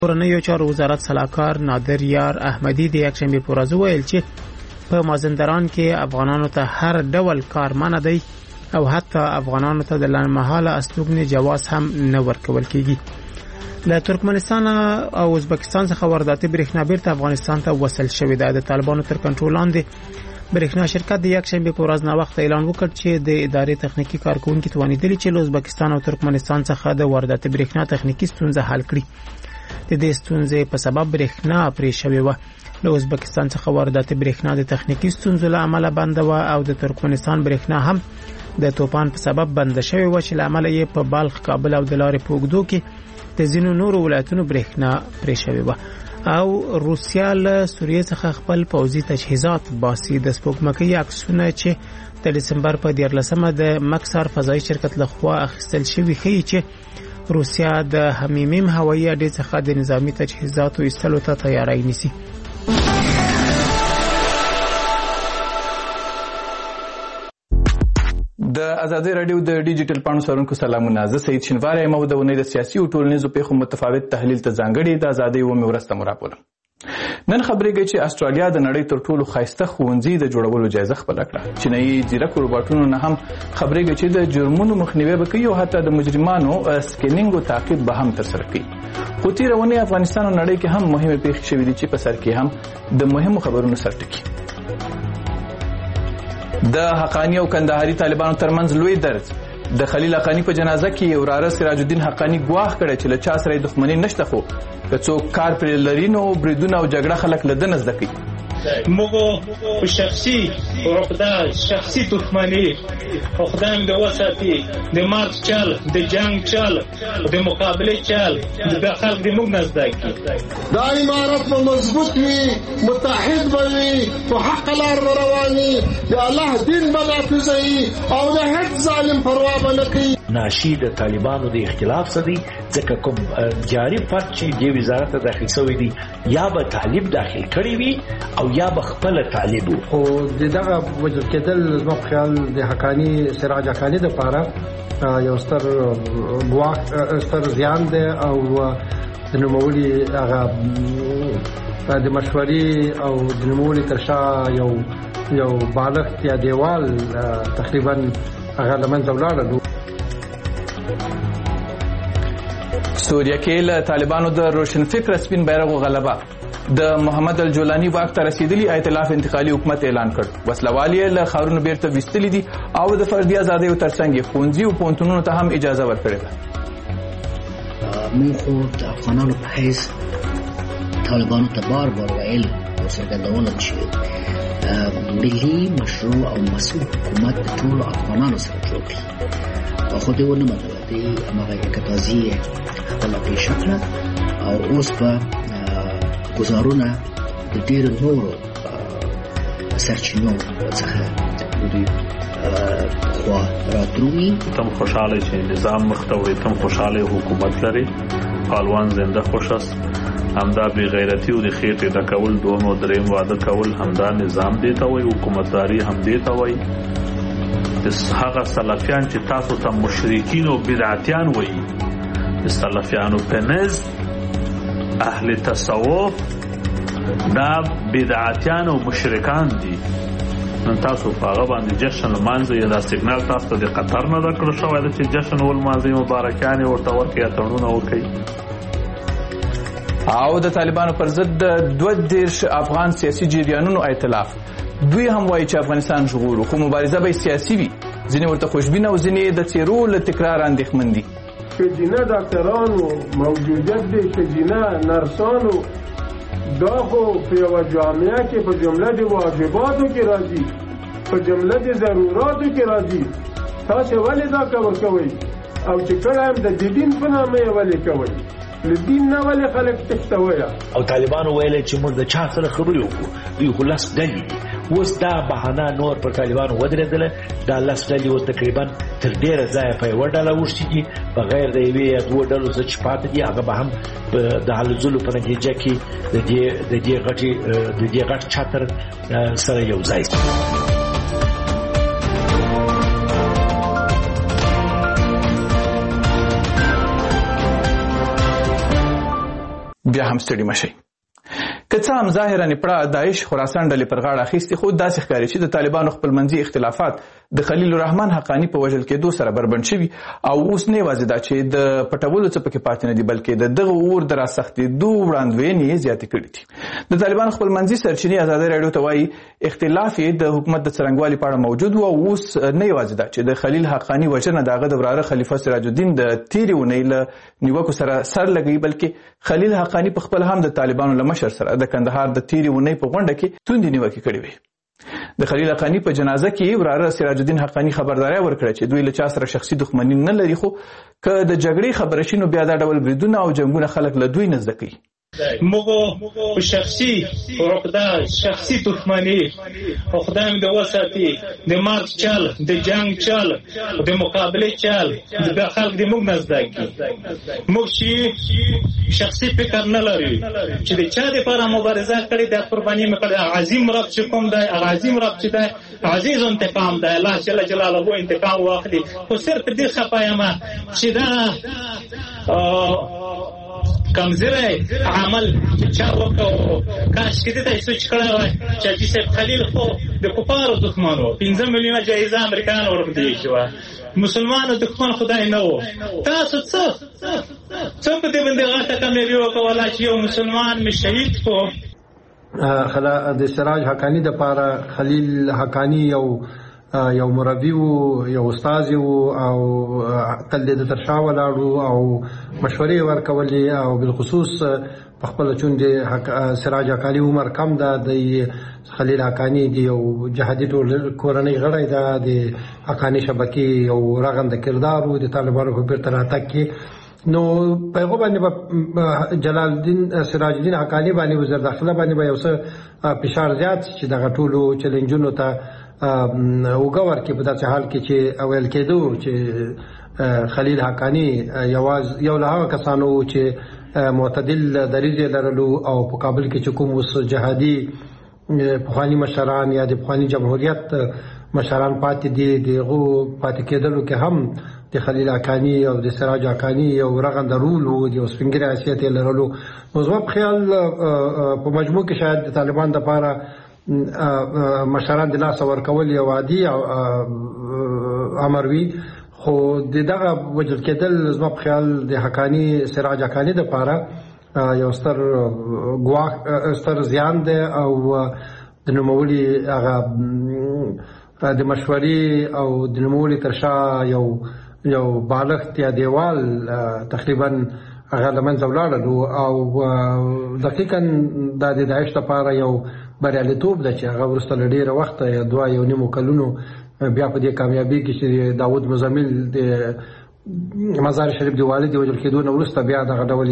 کورنیو چارو وزارت سلاکار نادر یار احمدی د یکشنبه په ورځ ویل چې په مازندران کې افغانانو ته هر ډول کار منع دی او حتی افغانانو ته د لنډمهاله استوګنې جواز هم نه ورکول کیږي. له ترکمنستان او ازبکستان څخه وارداتي برېښنا بیرته افغانستان ته وصل شوې ده. د طالبانو تر کنټرول لاندې برېښنا شرکت د یکشنبه په ورځ وخت اعلان وکړ چې د ادارې تخنیکی کارکونکو توانیدلی چې له ازبکستان او ترکمنستان څخه د وارداتي برېښنا تخنیکی ستونزه حل کړي. د دې ستونزې په سبب برېښنا پرې شوې و. له ازبکستان څخه وارداتي برېښنا د تخنیکی ستونزو له امله بند و او د ترکمنستان برېښنا هم د توپان په سبب بند شوې و چې له امله یې په بلخ، کابل او د لارې په اوږدو کې د ځینو نورو ولایتونو برېښنا پرې شوې و. او روسیا له سوریې څخه خپل پوځي تجهیزات باسي. د سپوږمکۍ عکسونه چې د دسمبر په 14مه د مکسار فضایي شرکت لخوا اخیستل شوي ښیي چې روسیا د حمیمیم هوایي اډې څخه د نظامی تجهیزاتو ایستلو ته تیاری نیسي. د ازادي رادیو د ډیجیټل پاڼو سرونکو سلامونه. زه سید شنواری یم او د ونې د سیاسي او ټولنیزو پیښو متفاوت تحلیل ته ځانګړي د ازادي و مرسته مراپوره. نن خبرېږي چې استرالیا د نړۍ تر ټولو ښایسته ښوونځي د جوړولو جایزه خپله کړه. چینایي ځیرک روباټونو نه هم خبرېږي چې د جرمونو مخنیوی به کوي او حتی د مجرمانو سکینینګ او تعقیب به هم ترسره کوي. خو تېره اونۍ افغانستان او نړۍ کې هم مهمې پیښې شوې دي چې په سر کې هم د مهمو خبرونو سرټکي. د حقانی او کندهاري طالبانو ترمنځ لوی درز. د خلیل حقانی په جنازه کې وراره سراج الدین حقانی ګواښ کړی چې له چا سره دښمني نشته، خو که څوک کار پرې لري نو بریدونه او جګړه خلک له ده نه زده کوي. موږ په شخصي عقده، شخصي دښمني خدای مې وساتي، د مارچ چل، د جنگ چل، د مقابله چل د خلک د موږ نه زده کوي. دا امارت به مضبوط وي، متحد به وي، په حق لار به رواني، د الله دین به نافذوي او د هیڅ ظالم پروا به نه کوي. ناشي د طالبانو د اختلاف څخه دي ځکه کوم جاري فرد چې د وزارت داخل شوی دی یا به طالب داخل کړی وي او یا به خپل طالب وو. او دغه وجود کېدل زما په خیال د حقانی سراج حقانی د پاره یو ستر ګواښ، ستر زیان دی او د نوموړي هغه د مشورې او د نوموړي تر شا یو بالغ یا دیوال تقریبا هغه له منځه ولاړه. سوریه کې له طالبانو د روشن فکر سپین بیرغ غلبه. د محمد الجولانی واک ته رسیدلی ائتلاف انتقالي حکومت اعلان کړ. وسلوال یې له ښارونو بیرته ویستلي دي او د فردي ازادیو ترڅنګ یې ښوونځي او پوهنتونونو ته هم اجازه ورکړې ده. موږ خو د افغانانو په حیث طالبانو ته بار ویل او څرګندونه چې ملي مشروع او مسؤل حکومت د ټولو افغانانو سره جوړ کړي. خو دې ونه منله. دې هماغه یکتازي خپله پېښه کړه او اوس به ګزارونه د ډېرو نورو سرچینو څخه د دوی خوا رادرومي. تم خوشحاله چې نظام مخ ته وړي، تم خوشحاله حکومت لري، پالوان زنده خوش است. همدا بی غیرتی او د خېټې ډکول، دوم او دریم واده کول، همدا نظام دی ته وایي، حکومتداري هم دی ته وایي. هغه سلفیان چې تاسو ته مشرکین او بدعتیان وایي، د سلفیانو په نزد اهل تصوف دا بدعتیان او مشرکان دي. نن تاسو په هغه باندې جشن لمانځئ، یا دا سیګنال تاسو ته د قطر نه درکړل شوی ده چې جشن ولمانځئ، مبارکیانې ورته ورکړئ، تړونونه وکړئ. او د طالبانو پر ضد 22 افغان سیاسي جریانونو ائتلاف. دوی هم وایي چې افغانستان ژغورو، خو مبارزه به سیاسي وي. ځینې ورته خوشبینه او ځینې د څېرو له تکرار اندېښمن دي. ښځینه ډاکټرانو موجودیت دی، ښځینه نرسانو، دا خو په یوه جامعه کې په جمله د واجباتو کې راځي، په جمله د ضروراتو کې راځي. تاسې ولې دا کار کوئ؟ او چې کله هم د دین په نامه یې ولې کوئ؟ له دین نه ولې خلک تښتوي؟ او طالبانو ویل چې موږ د چا سره خبرې وکړو، دوی خو لس ډلې دي. اوس دا بهانه نور پر طالبانو ودرېدله. دا لس ډلې اوس تقریبا تر ډېره ځایه په یوه ډله اوښتي دي، بغیر د یوې یا دوو ډلو څه چې پاتې دي هغه به هم د هلو ځلو په نتیجه کې د دې غټ چتر سره یو ځای شي. بیا هم ستړي مشئ. که څه هم ظاهرا پړه داعش خراسان ډلې پر غاړه اخیستې، خو داسې ښکاري چې د طالبانو خپلمنځي اختلافات د خلیل الرحمن حقانی په وژل کېدو سره بربنډ شوي او اوس نه یوازې دا چې د پټولو څه پکې پاتې نه دي، بلکې د دغه اور د راسختېدو وړاندوینې یې زیاتې کړي دي. د طالبانو خپلمنځي سرچینې ازادي راډیو ته وایي اختلاف یې د حکومت د څرنګوالي په اړه موجود و او اوس نه یوازې دا چې د خلیل حقانی وژنه د هغه د وراره خلیفه سراج الدین د تېرې اونۍ له نیوکو سره سر لګوي، بلکې خلیل حقانی په خپل هم د طالبانو له مشر سره د کندهار د تېرې اونۍ په غونډه کې توندې نیوکې کړې وې. د خلیل حقانی په جنازه کې وراره سراج الدین حقانی خبرداري ورکړه چې دوی له چا سره شخصي دښمني نه لري، خو که د جګړې خبره شي نو بیا دا ډول بریدونه او جنګونه خلک له دوی نه زده کوي. موږ شخصي عقده شخصي دښمني خدای دې وساتي، د مارچ چل د جنگ چل د مقابله چل د خلک دې موږ نه زده کی. موږ شخصي فکر نه لري چې د چا لپاره مبارزه کړې د قرباني مکړه. عظیم رب چې کوم دی، عظیم رب چې دی عزیز انتقام دی، الله جل جلاله انتقام واخلي. خو صرف دې خپایم چې دا کمزوری عمل چا وکړو، کاش کې دې ته سوچ کړی وای چې حاجي صاحب خلیل خو د کفارو دښمن و، 15 میلیونه جایزه امریکایانو ورکړي شوه، مسلمانو دښمن خدای نه و. تاسو څه په دې باندې غټه کامیابي وکړله چې یو مسلمان مې شهید کړو. د سراج حقانی د پاره خلیل حقانی یو مربی وو، یو استاد وو او تل د ترشا ولاړو او مشورې ورکولې او بالخصوص په خپل چون د سراج حقانی عمر کم ده، د خلیل حقانی دی یو جهادي کورنۍ غړی ده، د حقانی شبکې یو رغنده کردار وو د طالبانو په بیرته راتګ کې. نو په هغه باندې جلال الدین سراج الدین حقانی باندې وزیر داخله باندې به یو څه فشار زیات چې دغه ټولو چیلنجونو ته وګور کې په داسې حال کې چې اول کېدو چې خلیل حقانی یو له هغه کسانو چې معتدل دریځ لرلو او په کابل کې چې کوم اوس جهادي پخواني مشران یا د پخواني جمهوریت مشران پاتې دي، دغه پاتې کېدلو کې هم د خلیل حقانی او د سراج حقانی یو رغنده رول وو، د سپینګری حیثیت یې لرلو. نو زما په خیال په مجموع کې شاید د طالبان دپاره مشران د لاس ورکول یو عادي امر وي، خو دغه وجل کېدل زما په خیال د حقانی سراج حقانی دپاره یو ستر زیان دی او د نوموړي هغه د مشورې او د نوموړي تر شا یو بالغ یا دیوال تقریبا هغه له منځه ولاړلو او دقیقا دا د داعش لپاره یو بریالیتوب ده چې هغه وروسته له ډېره وخته 2.5 کلونو بیا په دې کامیابي کې چې داود مزمل د مزار شریف د والد وژل کېدو نه وروسته بیا دغه ډول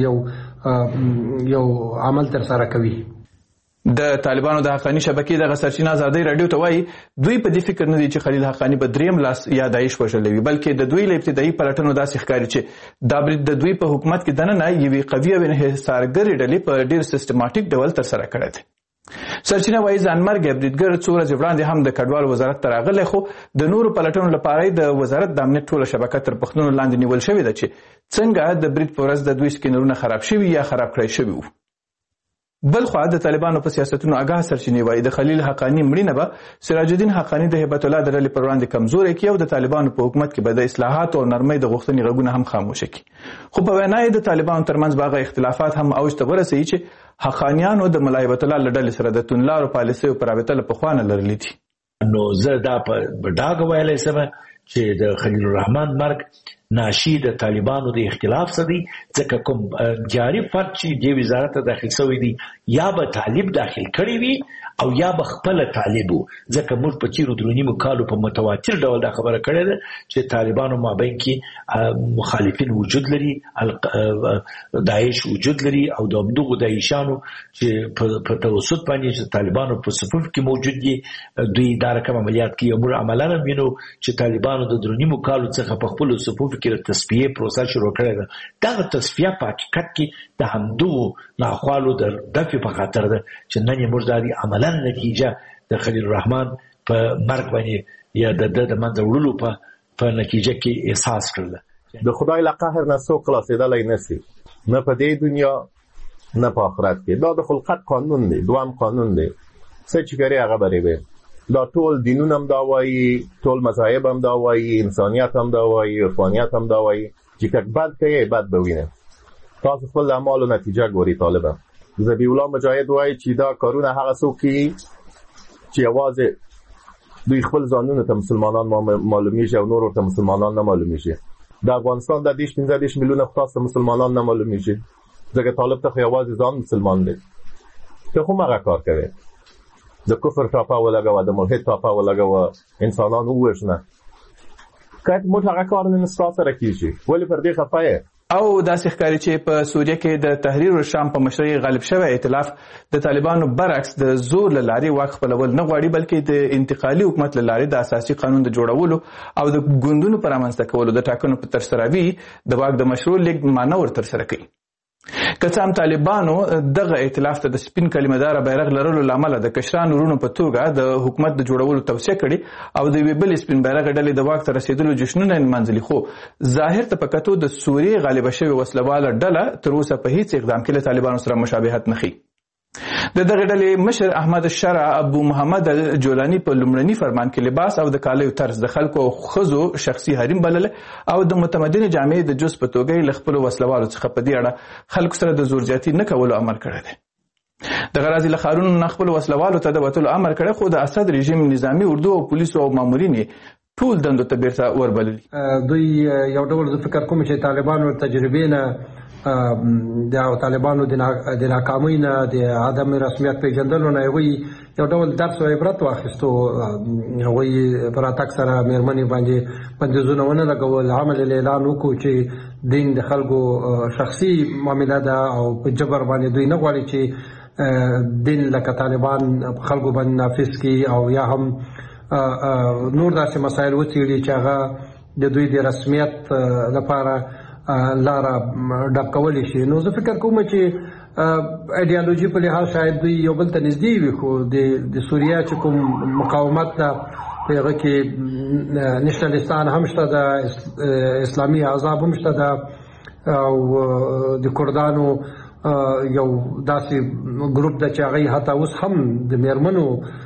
یو عمل ترسره کوي. د طالبانو د حقانی شبکې د سرچینه ازادي راډیو ته وایي دوی په دې فکر نه دي چې خلیل حقانی په دریم لاس یا داعش وژلی وي، بلکې د دوی له ابتدایي پلټنو داسې ښکاري چې دا برید د دوی په حکومت کې دننه یوې قوي او انحصارګرې ډلې په ډېر سیستماټیک ډول ترسره کړی دی. سرچینه وایي ځانمرګی بریدګر څو ورځې وړاندې هم د کډوال وزارت ته راغلی، خو د نورو پلټنو لپاره د وزارت د امنیت ټوله شبکه تر پوښتنو لاندې نیول شوې ده چې څنګه د برید په ورځ د دوی سکینرونه خراب شوي یا خراب کړی شوي وو. بل خوا د طالبانو په سیاستونو آګاه سرچینې وایي د خلیل حقانی مړینه به سراج الدین حقانی د هیبت الله د ډلې پر وړاندې کمزوری کړي او د طالبانو په حکومت کې به د اصلاحاتو او نرمۍ د غوښتنې غږونه هم خاموشه کړي. خو په وینا یې د طالبانو ترمنځ به هغه اختلافات هم اوج ته ورسوي چې حقانیانو د ملا هیبت الله له ډلې سره د توندلارو پالیسیو په رابطه له پخوا نه لرلي دي. نو زه دا په ډاګه ویلی شم چې د خلیل الرحمن مرګ ناشی د طالبانو د اختلاف څخه دی، ځکه کوم جاری فرد چې د وزارت داخل شوی دی یا به طالب داخل کړی وي او یا به خپل طالب وو، ځکه موږ په تیرو درونیمو کالو په متواتر ډول دا خبره کړې ده چې طالبانو مابین کې مخالفین وجود لري، داعش وجود لري او د همدغو داعشانو چې په توسط باندې چې طالبانو په صفوف کې موجود دي دوی دا رقم عملیات کوي. موږ عملاً وینو چې طالبانو د درونیمو کالو څخه په خپلو صفوف کې د تصفیې پروسه شروع کړې ده. دغه تصفیه په حقیقت کې د همدغو ناخوالو د دفع په خاطر ده چې نن یې موږ دا عملاً نتیجه د خلیل الرحمن په مرګ باندې یا د منځه وړلو په نتیجه کې احساس کړل. د خدای له قهر نه څوک خلاصېدلی نشي، نه په دې دنیا نه په آخرت کې. دا د خلقت قانون دی، دوام قانون دی. څه چې کوي هغه به وي. دا ټول دینونه هم دا وایي، ټول مذاهب هم دا وایي، انسانیت هم دا وایي، عرفانیت هم دا وایي چې که بد کوي بد به وینه. تاسو خپل د اعمالو نتیجه ګوري. طالبان ذبیح الله مجاهد وایي چې دا کارونه هغه څوک کوي چې یوازې دوی خپل ځانونه ته مسلمانان معلومیږي او نور ورته مسلمانان نه معلومیږي. د افغانستان د 15 میلیونه خاصه مسلمانان نه معلومیږي، ځکه طالب ته یوازې ځان مسلمان دی. ته خو هغه کار کوي، د کفر ټاپه ولګوه، د ملحد ټاپه ولګوه، انسانان ووژنه. که موږ هغه کار نن ستا سره کیږي، ولې پر دې خفه یې؟ او داسې ښکاري چې په سوریه کې د تحریر الشام په مشرۍ غالب شوی ائتلاف د طالبانو برعکس د زور له لارې واک خپلول نه غواړي، بلکې د انتقالي حکومت له لارې د اساسي قانون د جوړولو او د ګوندونو پر رامنځته کولو د ټاکنو په ترسروي د واک د مشروع لیږد معنی ورترسره کوي. که څه هم طالبانو دغه ائتلاف ته د سپین کلمه‌دار بیرغ لرلو له امله د کشرانو وروڼو په توګه د حکومت د جوړولو توصیه کړې او د یوې بلې سپین بیرغ ډلې د واک ته رسېدلو جشنونه یې نمانځلي، خو ظاهر ته په کتو د سوریې غالبه شوې وسلواله ډله تر اوسه په هیڅ اقدام کې له طالبانو سره مشابهت نه ښیي. د دغه ډلې مشر احمد الشرع ابو محمد الجولاني په لومړني فرمان کې لباس او د کالیو طرز د خلکو او ښځو شخصي حریم بلله او د متمدنې جامعې د جز په توګه یې له خپلو وسلوالو څخه په دې اړه خلکو سره د زور زیاتي نه کولو امر کړی دی. دغه راځي له ښارونو نه خپلو وسلوالو ته د وتلو امر کړی، خو د اسد رژیم نظامي اردو او پولیسو او مامورین یې ټول دندو ته بیرته وربللي. دوی یو ډول زه فکر کوم چې طالبانو تجربې نه د طالبانو د ناکامۍ نه د عدم رسمیت پیژندلو نه هغوی یو ډول درس او عبرت واخیستو. هغوی پر راتګ سره مېرمنې باندې بندیزونه ونه لګول، عمل اعلان وکړو چې دین د خلکو شخصي معامله ده او په جبر باندې دوی نه غواړي چې دین لکه طالبان خلکو باندې نافذ کړي او یا هم نور داسې مسایل وڅېړي چې هغه د دوی د رسمیت لپاره لاره ډک کولی شي. نو زه فکر کوم چې ایډیالوژي په لحاظ شاید دوی یو بل ته نږدې وي، خو د سوریه چې کوم مقاومت ده په هغه کې نشنلستان هم شته ده، اسلامي احزاب هم شته ده او د کردانو یو داسې ګروپ ده چې هغوی حتی اوس هم د میرمنو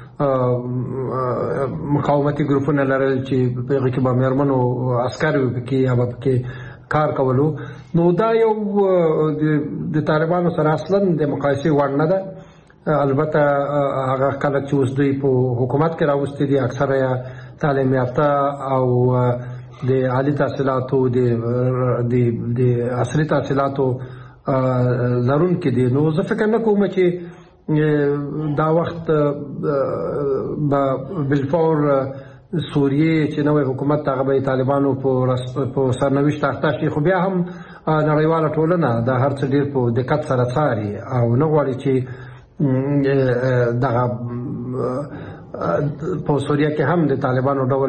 مقاومتي ګروپونه لرل چې په هغه کې به میرمنو عسکر وي پکې یا به پکې کار کولو. نو دا یو د طالبانو سره اصلا د مقایسې وړ نه ده. البته هغه کله چې اوس دوی په حکومت کې راوستي دي اکثره تعلیم یافته او د عالي تحصیلاتو د عصري تحصیلاتو لرونکي دي. نو زه فکر نه کوم چې دا وخت به بالفور سوریه چې نوې حکومت هغه به طالبانو په سرنوشت اخته شي، خو بیا هم نړیواله ټولنه دا هر څه ډېر په دقت سره څاري او نه غواړي چې دغه په سوریه کې هم د طالبانو ډول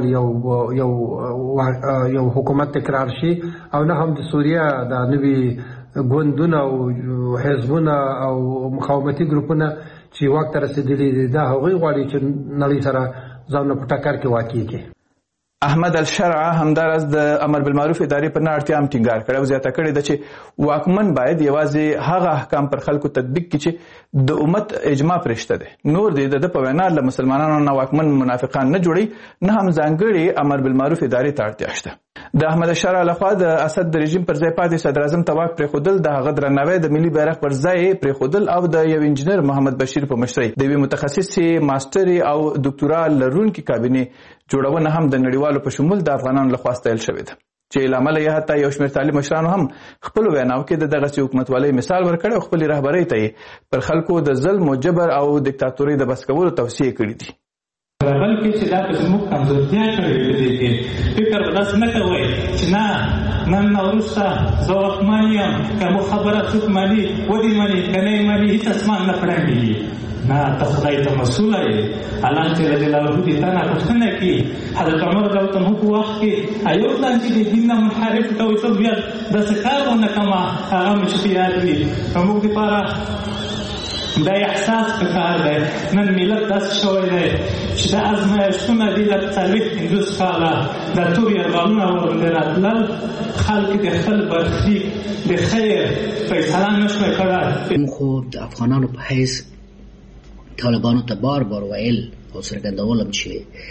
یو حکومت تکرار شي او نه هم د سوریه د نوي ګوندونه او حزبونه او مقاومتي ګروپونه چې واک ته رسېدلي دي دا هغوی غواړي چې نړۍ سره ځانونه په ټکر کې واقع کړي. احمد الشرع همدارس د امر بالمعروف ادارې پر نه اړتیا هم ټینګار کړی او زیاته کړې ده چې واکمن باید یوازې هغه احکام پر خلکو تطبیق کړي چې د امت اجماع پرې شته دی. نور دی د په وینا له مسلمانانو نه واکمن منافقان نه جوړي، نه هم ځانګړې امر بالمعروف ادارې ته اړتیا شته. د احمد الشرع لخوا د اسد د رژیم پر ځای پاتې صدر اعظم ته واک پرېښودل، د هغه درناوی د ملي بیرغ پر ځای پرېښودل او د یو انجینر محمد بشیر په مشرۍ د یوې متخصصې ماسټري او دکتورا لرونکي کابینې جوړونه هم د نړیوالو په شمول د افغانانو لخوا ستایل شوې ده، چې له امله یې حتی یو شمېر طالب مشرانو هم خپلو ویناو کې د دغسې حکومتوالۍ مثال ورکړی او خپلې رهبرۍ ته یې پر خلکو د ظلم و جبر او دیکتاتورۍ د بس کولو توصیې کړي دي. بلکې چې دا به زموږ کمزورتیا کړې په دې کې فکر به داسې نه کوئ چې نه نن نه وروسته زه واکمن یم، که مو خبره څوک مني ودې مني که نه یې مني هېڅ اسمان نه پړنګېږي. نه ته خدای ته مسؤله یې. الله جل جلاله دې تا نه پوښتنه کړي. حضرت عمر رضی الله عنه په وخت کې ایو پلان چې د دین نه منحرف ته وایي څه بیا داسې کار ونه کړم هغه مې چې په یاد وي. موږ دپاره دا احساس پکار دی. نن ملت داسې شوی دی چې دا ازمایښتونه دي د 40-50 کاله د تور یرغلونه ورباندې راتلل، خلک د خپل برخلیک د خیر فیصله نشوی کړی. خو د افغانانو په حیث طالبانو ته بار بار ویل او څرګندولم چې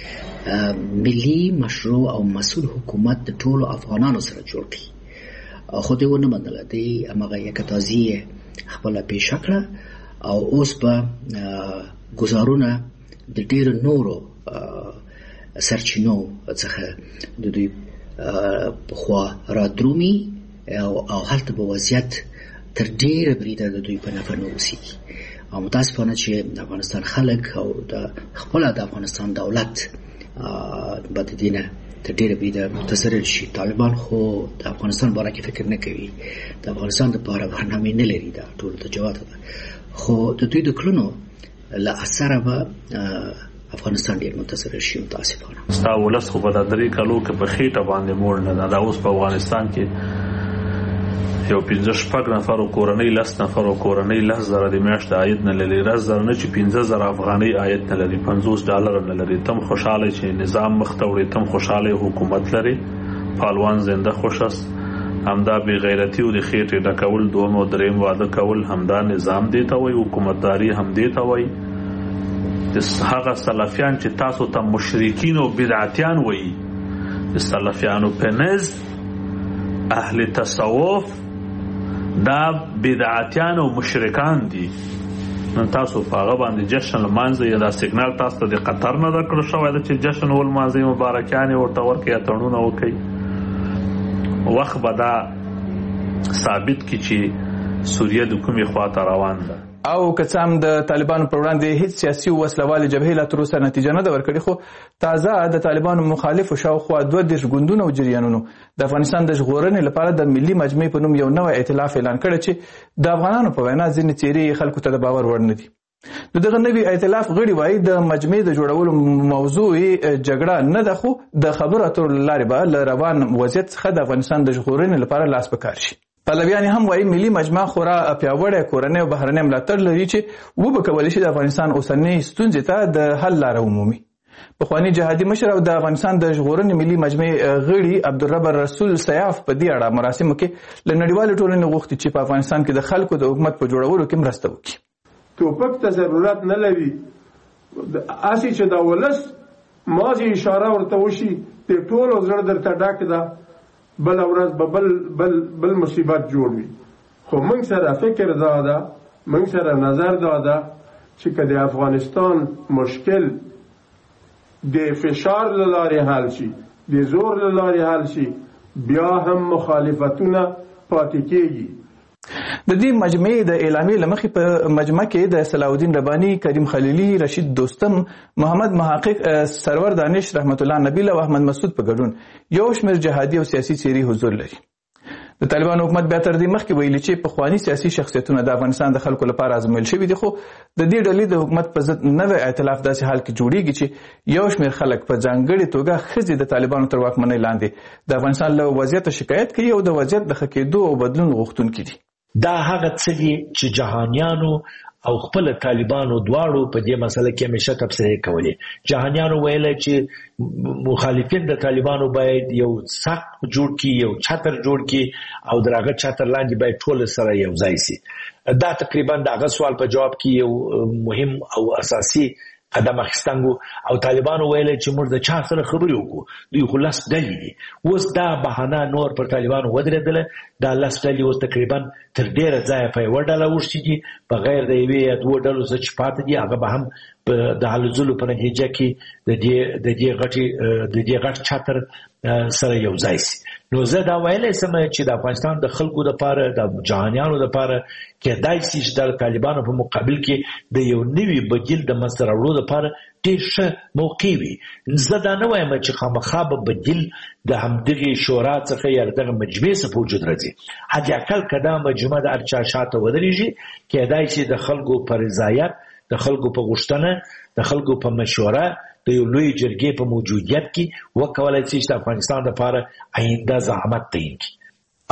ملي مشروع او مسؤل حکومت د ټولو افغانانو سره جوړ کړي، خو دوی ونه منله. دوی هماغه یکتازي خپله پیشه کړه او اوس به ګزارونه د ډېرو نورو سرچینو څخه د دوی پخوا رادرومي او هلته به وضعیت تر ډېره بریده د دوی په نفع نه اوسېږي. او متاسفانه چې د افغانستان خلک او د خپله د افغانستان دولت به د دې نه تر ډېره بریده متضرر شي. طالبان خو د افغانستان باره کې فکر نه کوي، د افغانستان دپاره برنامې نه لري، دا ټولو ته جواته ده. خو د دوی د کړنو له اثره به افغانستان ډېر متضرر شي متاسفانه. ستا ولس خو په دا 3 کالو کې په خېټه باندې موړ نه ده. دا اوس په افغانستان کې یو 15-16 نفرو کورنۍ 10 نفرو کورنۍ 10,000 د میاشتې عاید نه لري، 10,000 نه چې 15,000 افغانۍ عاید نه لري، $50 نه لري. تم خوشحاله چې نظام مخ ته وړي، تم خوشحاله حکومت لري، پهلوان زنده خوش است. همدا بې غیرتي او د خېټې ډکول، دوم او دریم واده کول، همدا نظام دی ته وایي، حکومتداري هم دی ته وایي. هغه سلفیان چې تاسو ته مشرکین او بدعتیان وایي، د سلفیانو په نزد اهل تصوف دا بدعتیان او مشرکان دي. نن تاسو په هغه باندې جشن لمانځئ، یا دا سیګنال تاسو ته د قطر نه درکړل شوی ده چې جشن ولمانځئ، مبارکیانې ورته ورکړئ یا تړونونه وکړئ. وخت به دا ثابت کړي چې سوریه د کومې خواته روان ده. او که څه هم د طالبانو پر وړاندې هیڅ سیاسي او وسلوالې جبهې لا تر اوسه نتیجه نه ده ورکړې، خو تازه د طالبانو مخالفو شاوخوا 22 ګوندونو او جریانونو د افغانستان د ژغورنې لپاره د ملي مجمع په نوم یو نوی ائتلاف اعلان کړی چې د افغانانو په وینا ځینې څېرې خلکو ته د باور وړ نه دي. د دغه نوي ائتلاف غړي وایي د مجمع د جوړولو موضوع جګړه نه ده، خو د خبرو اترو له لارې به له روان وضعیت څخه د افغانستان د ژغورنې لپاره لاس په کار شي. پلویان هم وایي ملي مجمع خورا پیاوړی کورنۍ او بهرنۍ ملاتړ لري چې وبه کولی شي د افغانستان اوسنۍ ستونزې ته د حل لاره ومومي. پخواني جهادي مشر او د افغانستان د ژغورنې ملي مجمع غړي عبدالرب رسول سیاف په دې اړه مراسمو کې له نړیوالې ټولنې غوښتي چې په افغانستان کې د خلکو د حکومت په جوړولو کې مرسته وکړي. ټوپک ته ضرورت نه لري، هسې چې د ولس مازې اشاره ورته وشي د ټولو زړه درته ډک ده، بل ورځ به بل مصیبت جوړ وي. خو موږ سره فکر دا ده، موږ سره نظر دا ده چې که د افغانستان مشکل د فشار له لارې حل شي، د زور له لارې حل شي، بیا هم مخالفتونه پاتې کېږي. د دې مجمع د اعلامیې له مخې په مجمع کې د صلاح الدین رباني، کریم خلیلي، رشید دوستم، محمد محقق، سرور دانش، رحمت الله نبیل او احمد مسعود په ګډون یو شمېر جهادي او سیاسي څېرې حضور لري. د طالبانو حکومت بیا تر دې مخکې ویلي چې پخواني سیاسي شخصیتونه د افغانستان د خلکو لپاره ازمویل شوي دي، خو د دې ډلې د حکومت په ضد نوی ائتلاف داسې حال کې جوړیږي چې یو شمېر خلک په ځانګړې توګه ښځې د طالبانو تر واکمنۍ لاندې د افغانستان له وضعیته شکایت کوي او د وضعیت د ښه کېدو او بدلون غوښتونکي دي. دا هغه څه دي چې جهانیانو او خپل طالبانو دواړو په دې مسله کې همیشه تبصرې کولې. جهانیانو ویل چې مخالفین د طالبانو باید یو سخت جوړ کړي، یو چتر جوړ کړي او درغه چتر لاندې باید ټول سره یو ځای شي. دا تقریبا دغه سوال په جواب کې یو مهم او اساسي قدم اخیستنګو. او طالبانو ویل چې موږ د چا سره خبرې وکړو، دوی خو لس ډلې دي. اوس دا بهانه نور پر طالبانو ودرېدله، دا لس ډلې اوس تقریبا تر ډېره ځایه په یوه ډله اوښتي دي، بغیر د یوې یا دوو ډلو څه چې پاتې دي هغه به هم د هلو ځلو په نتیجه کې د دې غټ چتر سره یو ځای شي. نو زه دا ویلی سم چې د افغانستان د خلکو دپاره، د جهانیانو دپاره کېدای شي چې د طالبانو په مقابل کې د یو نوي بدیل د منځته راوړو دپاره ډېر ښه موقع وي. زه دا نه وایم چې خامخا به بدیل د همدغې شورا څخه یا دغه مجمع څخه په وجود راځي. حداقل که دا مجمع د هر چا شاته ودرېږي، کېدای شي د خلکو په رضایت، د خلکو په غوښتنه، د خلکو په مشوره د یو لوی جرګې په موجودیت کې وکولای شي چې د افغانستان لپاره آینده زعامت تعیین کړي.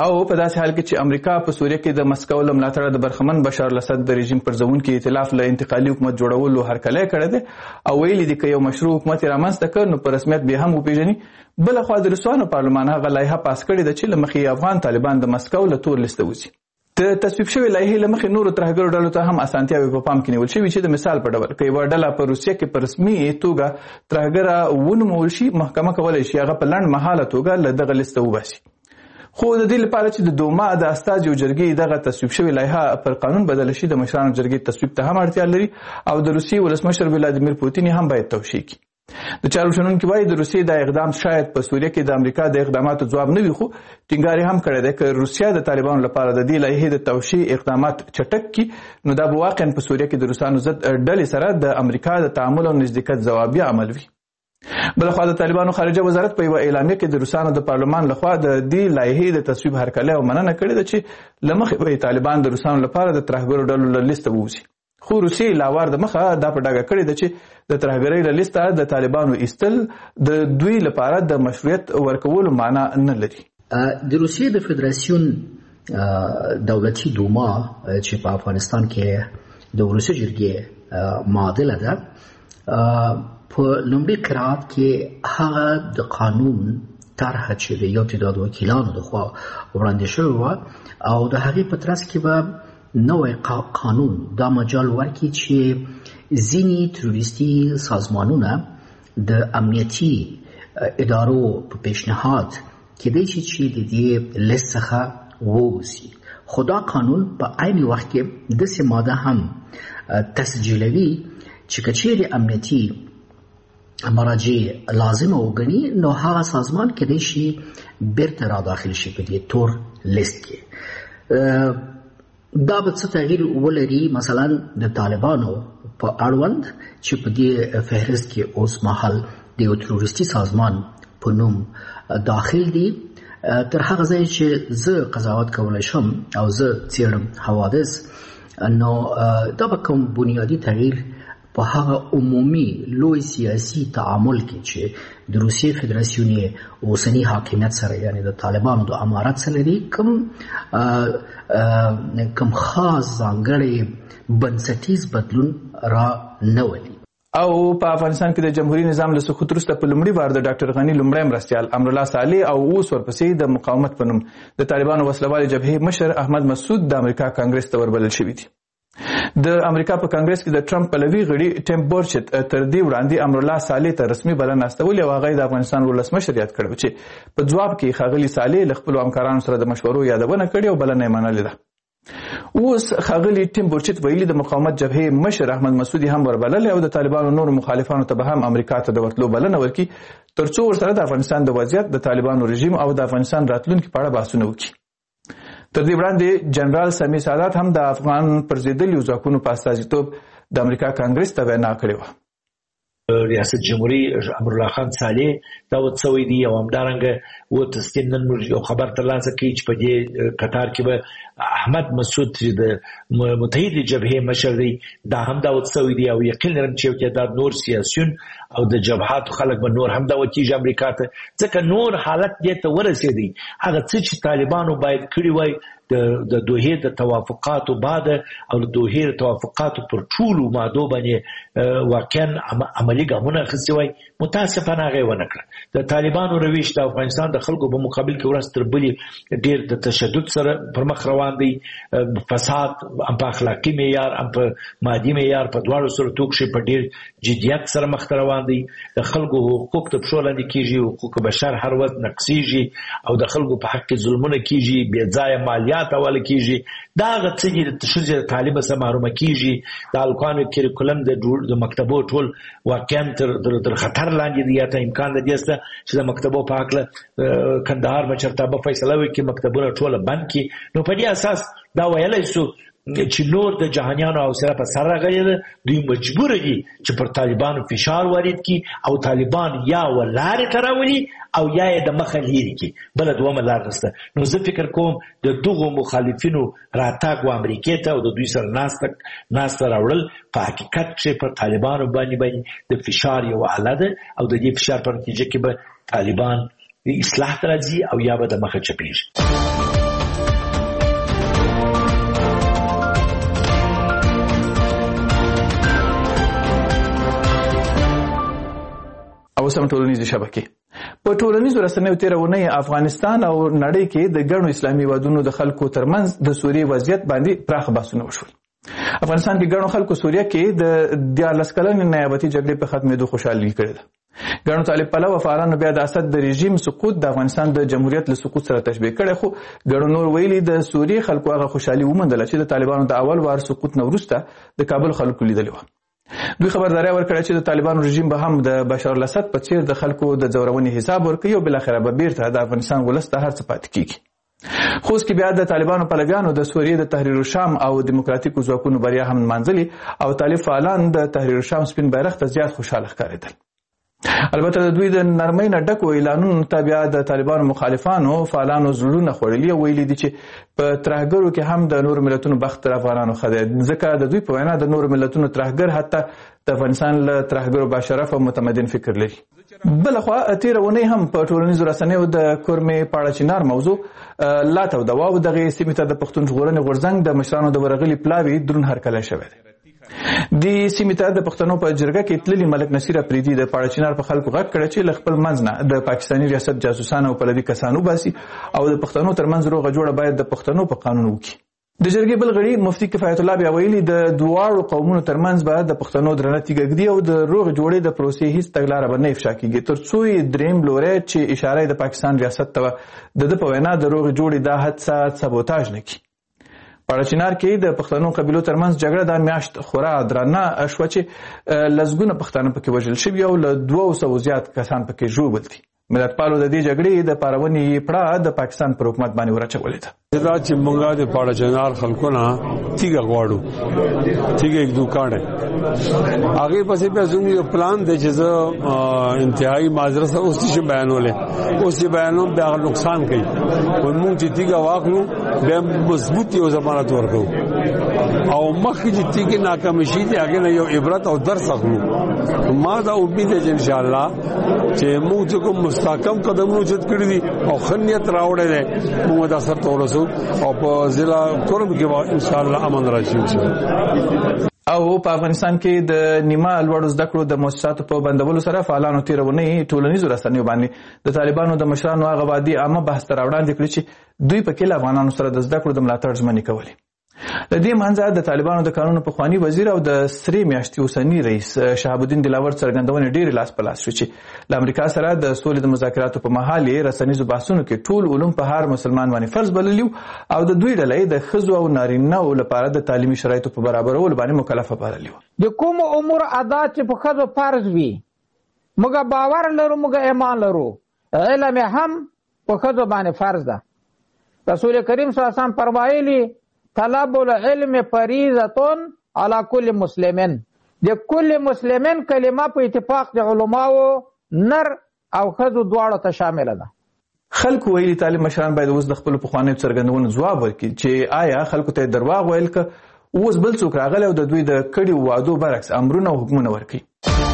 او په داسې حال کې چې امریکا په سوریه کې د مسکو له ملاتړه د برخمن بشار الاسد د رژیم پر ځوونکي ائتلاف له انتقالي حکومت جوړولو هرکلی کړی دی او ویلي دي که یو مشروع حکومت یې رامنځته کړ نو په رسمیت بیا هم وپېژني. بلخوا د روسانو پارلمان هغه لایحه پاس کړې ده چې له مخې افغان طالبان د مسکو له تور لیسته وځي. د تصویب شوې لایحې له مخې نورو ترهګرو ډلو ته هم اسانتیاوې په پام کې نیول شوي چې د مثال په ډول که یوه ډله په روسیه کې په رسمي توګه ترهګره ونومول شي محکمه کولی شي هغه په لنډ مهاله توګه له دغه لیسته وباسي. خو د دې لپاره چې د دوما د استازیو جرګې دغه تصویب شوې لایحه پر قانون بدله شي د مشرانو جرګې تصویب ته هم اړتیا لري او د روسیې ولسمشر ولادیمیر پوتین هم باید توشیح کړي. د چارو شنونکي وایي د روسیې دا اقدام شاید په سوریه کې د امریکا د اقداماتو ځواب نه وي خو ټینګار هم کړی دی که روسیه د طالبانو لپاره د دې لایحې د توشیح اقدامات چټک کړي نو دا به واقعا په سوریه کې د روسانو ضد ډلې سره د امریکا د تعامل او نزدېکت ځوابي عمل وي. بلخوا د طالبانو خارجه وزارت په یوه اعلامیه کې د روسانو د پارلمان لخوا د دې لایحې د تصویب هرکلی او مننه کړې ده چې له مخې به طالبان د روسانو لپاره د ترهګرو ډلو له لیسته ووځي. خو روسیې لاوار د مخه دا په ډاګه کړې ده چې د ترهګرۍ له لیسته د طالبانو ایستل د دوی لپاره د مشروعیت ورکولو معنا نه لري. د روسیې د فدراسیون دولتي دوما چې په افغانستان کې د ولسي جرګې معادله ده په لومړي قرائت کې هغه د قانون طرحه چې د یو تعداد وکیلانو لخوا وړاندې شوې وه او د هغې په ترڅ کې به نوی قانون دا مجال ورکړي چې ځینې تروریستي سازمانونه د امنیتي ادارو په پیشنهاد کېدای شي چې د دې لیست څخه ووځي. خو دا قانون په عین وخت کې داسې ماده هم تسجیلوي چې که چیرې امنیتي مراجع لازمه وګڼي نو هغه سازمان کېدای شي بیرته را داخل شي په دې تور لیست کې. دا به څه تغییر ولري مثلا د طالبانو په اړوند چې په دې فهرست کې اوس مهال د یو تروریستي سازمان په نوم داخل دي. تر هغه ځای چې زه قضاوت کولی شم او زه څېړم حوادث نو دا به کوم بنیادي تغییر په هغه عمومي لوی سیاسي تعامل کې چې د روسیې فدراسیون اوسني حاکمیت سره یعنی د طالبانو د امارت سره لري کوم خاص ځانګړی بنسټیز بدلون را نه ولي. او په افغانستان کې د جمهوریت نظام له سقوط وروسته په لومړي وار د ډاکټر غني لومړی مرستیال امرالله صالح او اوس ورپسې د مقاومت په نوم د طالبانو وسلوالې جبهې مشر احمد مسعود د امریکا کانګرس ته وربلل شوي دي. د امریکا په کانګرس کې د ټرمپ پلوي غړي ټیم بورچت تر دې وړاندې امرالله صالح ته رسمي بلنه استولې او هغه د افغانستان ولسمشر یاد کړو چې په ځواب کې ښاغلي صالح له خپلو همکارانو سره د مشورو یادونه کړې او بلنه یې منلې ده. اوس ښاغلي ټیم بورچت ویلي د مقاومت جبهې مشر احمد مسعود هم وربللی او د طالبانو نورو مخالفانو ته به هم امریکا ته د ورتلو بلنه ورکړي تر څو ورسره د افغانستان د وضعیت د طالبانو رژیم او د افغانستان راتلونکي په اړه بحثونه وکړي. تر دې وړاندې جنرال سامي سادات هم د افغان پر ضدیو ځواکونو په استازیتوب د امریکا کانګرس ته وینا کړې وه. ریاست جمهوری امرالله خان صالح دا وڅوي دي او همدارنګه و تسکین نن موږ یو خبر ترلاسه کړي چې په دې قطار کې به احمد مسعود چې د متحده جبهه مشر دی دا هم دا وڅوي دي او یقین لرم چې دا نور سیاسيون او د جبهات خلک به نور هم دا وکیږي امریکا ته ځکه نور حالت دې ته ورسېدي هغه څه چې طالبانو باید کړی وای د دوحې د توافقاتو بعد او د دوحې د توافقاتو پر ټولو مادو باندې واقعا عملي ګامونه اخیستي وای متاسفانه هغه ونه کړه. د طالبانو رویش د افغانستان د خلکو په مقابل کې ورځ تر بلې ډېر د تشدد سره پر مخ روان دی. فساد هم په اخلاقي معیار هم په مادي معیار په دواړو سره توک شي په ډېر جدیت سره مخ ته روان دی. د خلکو حقوق ته پښو لاندې کېږي حقوق بشر هر ورځ نقصېږي او د خلکو په حق کې ظلمونه کېږي بې ځایه مالیات حواله کېږي. دا هغه څه چې د ښځې د تعلیم څخه محرومه کېږي د الکانو کریکولم د مکتبو ټول واقعا تر خطر لاندې دی یا ته امکان د دې شته چې د مکتبو په هکله کندهار مچرته به فیصله وکړي مکتبونه ټوله بند کړي. نو په دې اساس دا ویلی شو چې نور د جهانیانو حوصله په سر راغلې ده دوی مجبور دي چې پر طالبانو فشار وارد کړي او طالبان یا ولارې ته راولي او یا یې د مخه لرې کړي بله دومره لار نشته. نو زه فکر کوم د دغو مخالفینو راتګ و امریکې ته او د دوی سره ناسته راوړل په حقیقت کې پر طالبانو باندې د فشار یو آله ده او د دې فشار په نتیجه کې به طالبان اصلاح ته راځي او یا به د مخه چپېږي. اوس هم ټولنیزې شبکې. په ټولنیزو رسنیو تېره اونۍ افغانستان او نړۍ کې د ګڼو اسلامي هېوادونو د خلکو ترمنځ د سوریې وضعیت باندې پراخه بحثونه وشول. افغانستان کې ګڼو خلکو سوریه کې د 14 کلنې نیابتي جګړې په ختمېدو خوشحالي کړې ده. ګڼو طالب پلوه فعالانو بیا د اسد د رژیم سقوط د افغانستان د جمهوریت له سقوط سره تشبیه کړی، خو ګڼو نور ویلي د سوریې خلکو هغه خوشحالي وموندله چې د طالبانو د اول وار سقوط نه وروسته د کابل خلکو لیدلې وه. دوی خبرداری ورکړه چې د طالبانو رژیم به هم د بشار الاسد په څیر د خلکو د ځورونې حساب ورکوي او بالاخره به بیرته د افغانستان ولس ته هر څه پاتې کیږي. خو اوس کې بیا د طالبانو پلویانو د سوریې د تحریر الشام او دیموکراتیکو ځواکونو بریا هم نمانځلې او طالب فعالان د تحریر الشام سپین بیرغ ته زیات خوشحاله ښکارېدل. البته د دوی د نرمۍ نه ډکو اعلانونو ته بیا د طالبانو مخالفانو فعالانو زړونه خوړلي او ویلي دي چې په ترهګرو کې هم د نورو ملتونو بخت تر افغانانو ښه دی، ځکه د دوی په وینا د نورو ملتونو ترهګر حتی د افغانستان له ترهګرو باشرف او متمدن فکر لري. بلخوا تېره اونۍ هم په ټولنیزو رسنیو د کورمې پاړه چنار موضوع لا توده وه او دغې سیمې ته د پښتون ژغورنې غورځنګ د مشرانو د ورغلي پلاوي دروند هرکلی شوی دی. دې سیمې ته د پښتنو په جرګه کې تللي ملک نصیر اپریدي د پاړه چنار په خلکو غږ کړی چې له خپل منځ نه د پاکستاني ریاست جاسوسان او پلوي کسان وباسي او د پښتنو ترمنځ روغه جوړه باید د پښتنو په قانون وکړي. د جرګې بل غړي مفتي کفایت الله بیا ویلي د دواړو قومونو ترمنځ به د پښتنو درنه تیږه ږدي او د روغې جوړې د پروسې هیڅ تګلاره به نه افشا کیږي تر څو یې دریم لوری چې اشاره د پاکستان ریاست ته د ده په وینا د روغې جوړې دا حادثه سبوتاژ نه کړي. پاړه چنار کې د پښتنو قبیلو ترمنځ جګړه دا میاشت خورا درنه شوه چې لسګونه پښتانه پکې وژل شوي او له 200 زیات کسان پکې ژوبل دي. ملتپالو د دې جګړې د پارونې پړه د پاکستان پر حکومت باندې ورچولې ده. دا چې موږ د پاړه چنار خلکو نه تیګه غواړو، تیګه یک دوکان ہے هغه پسې په زموږ یو پلان دی چې زه انتهایی معذرت سره اوس چې بیانولې اوس یې بیانوم بیا نقصان کوي او موږ چې تیګه واخلو بیا مضبوط یو ضمانت ورکو او مخکې چې تیګه ناکام شي دی هغه نه یو عبرت او درس اخلو. ما دا امید ده چې ان شاء الله چې موږ کوم مستحکم قدمونه چت کړی دي او خنیت راوړی دی موږ دا سره تورسو او په ضلع کورم کې ان شاء الله امن راشي. او په افغانستان کې د نیمه لوړو زده کړو د مؤسساتو په بندولو سره فعالانو تېره اونۍ ټولنیزو رسنیو باندې د طالبانو د مشرانو هغه وعدې عامه بحث ته راوړاندې کړي چې دوی پکې له افغانانو سره د زده کړو د ملاتړ ژمنې کولې. له دې منځه د طالبانو د قانون پخوانی وزیر او د سرې میاشتې اوسني رئیس شهاب الدین دلاور څرګندونې ډېرې لاس په لاس شو چې له امریکا سره د سولې د مذاکراتو په مهال یې رسنیزو بحثونو کې ټول علوم په هر مسلمان باندې فرض بللي او د دوی ډله د ښځو او نارینه‌و لپاره د تعلیمي شرایطو په برابرولو باندې مکلفه بللي وه. د کومو امور ادا چې په ښځو فرض وي موږ باور لرو، موږ ایمان لرو، علم هم په ښځو باندې فرض ده. رسول کریم صلی الله علیه وسلم فرمایلی طلب العلم فریضة على كل مسلمین. د کل مسلمین کلمه په اتفاق د علماو نر او ښځو دواړو ته شامله ده. خلکو ویلي طالب مشران باید اوس د خپلو پخوانیو څرګندونو ځواب ورکړي چې آیا خلکو ته درواغ ویل که اوس بل څوک راغلی او د دوی د کړي وعدو برعکس امرونه او حکمونه ورکړي.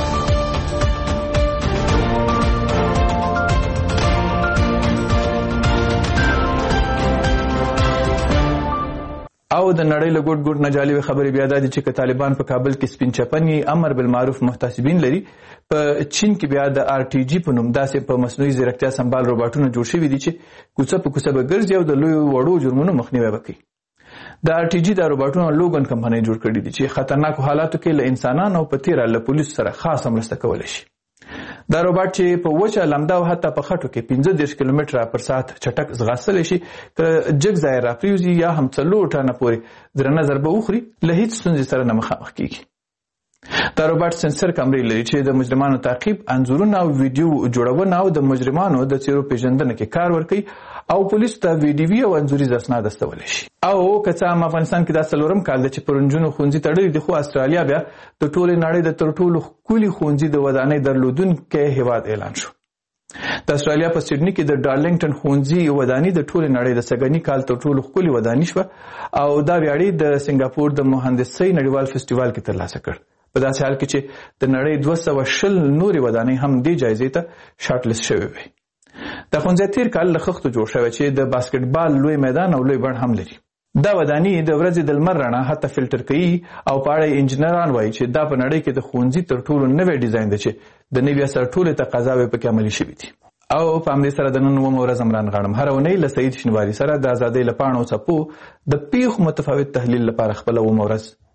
او د نړۍ له ګوټ ګوټ نه جالبه خبرې بیا دا دي چې طالبان په کابل کې سپین چپني امر بالمعروف محتسبین لري. په چین کې بیا د RPG په نوم داسې په مصنوعي ځیرکتیا سمبال روباټونه جوړ شوي دي چې کوڅه په کوڅه به ګرځي او د لویو وړو جرمونو مخنیوی به کوي. د RPG د روباټونو لوګن کمپنۍ جوړ کړي دي چې خطرناکو حالاتو کې له انسانانو په تیره له پولیسو سره خاصه مرسته کولی شي. دا روباټ چې په وچه لمده او حتی په خټو کې 15 کیلومتره پر ساعت چټک ځغاستلی شي که جګ ځای راپریوځي یا هم 4 ټنه پورې درنه ضربه وخوري له هیڅ ستونزې سره نه مخامخ کیږي. دا روباټ سنسر کمرې لري چې د مجرمانو تعقیب، انځورونه او ویډیو جوړونه او د مجرمانو د څیرو پیژندنه کې کار ورکوي او پولیسو ته ویډیوي او انځوریز اسناد استولی شي. او که څه هم افغانستان کې دا 4م کال دی چې پر نجونو ښوونځي تړلي دي، خو استرالیا بیا د ټولې نړۍ د تر ټولو ښکلي ښوونځي د ودانۍ درلودونکی هیواد اعلان شو. د استرالیا په سیډني کې د ډارلنګټن ښوونځي ودانۍ د ټولې نړۍ د سږني کال تر ټولو ښکلي ودانۍ شوه او دا ویاړې د سنګاپور د مهندسۍ نړیوال فستیوال کې ترلاسه کړ. په داسې حال کې چې د نړۍ 220 نورې ودانۍ هم دې جایزې ته شارټ لیست شوې وي. دا ښوونځی تیر کال له خښتو جوړ شوی چې د باسکټبال لوی میدان او لوی بڼ هم لري. دا وداني د ورځې د لمر رڼا حتی فلټر کوي او په اړه انجنیران وایي چې دا په نړۍ کې د ښوونځي تر ټولو نوی ډیزاین دی چې د نوي اثر ټولې تقاضاوې پکې عملي شوي دي. او په همدې سره د نن 9 ورځ عمران غاړم هره اونۍ له سعید شینواري سره د ازادۍ له پاڼو څپو د پیښو متفاوت تحلیل لپاره خپله 9 ورځ